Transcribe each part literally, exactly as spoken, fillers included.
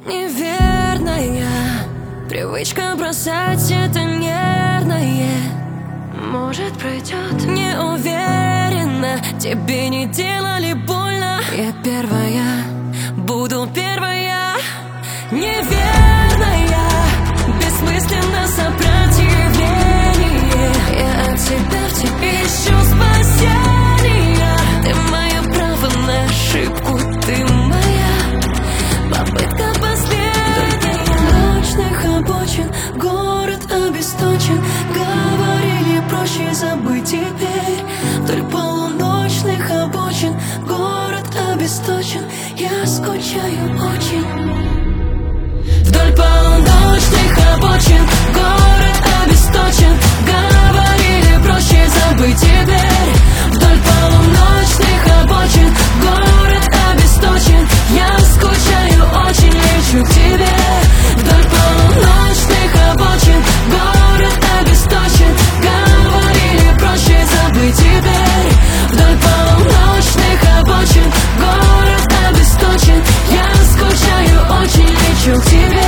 Неверная привычка бросать это нервное. Может, пройдет. Не уверена, тебе не делали больно. Я первая, буду первая. Неверная, бессмысленно сопротивление. Я от тебя в тебе ищу спасения. Ты мое право на ошибку, ты моя попытка последняя. Ночных обочин, город обесточен. Говорили, проще забыть теперь. Вдоль полуночных обочин, город обесточен. Я скучаю очень. Вдоль полуночных обочин, город обесточен. Говорили, проще забыть теперь. Вдоль полуночных обочин, город обесточен. Я скучаю очень, лечу к тебе. Вдоль полуночных обочин, город обесточен. Говорили, проще забыть теперь. Вдоль полуночных обочин, город обесточен. Я скучаю очень, лечу к тебе.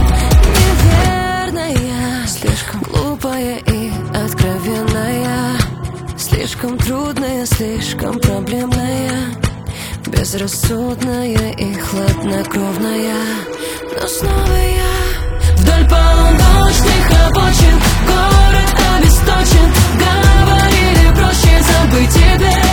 Неверная, слишком глупая и откровенная, слишком трудная, слишком проблемная, безрассудная и хладнокровная. Но снова я вдоль полуночных обочин, город обесточен. Говорили, проще забыть теперь.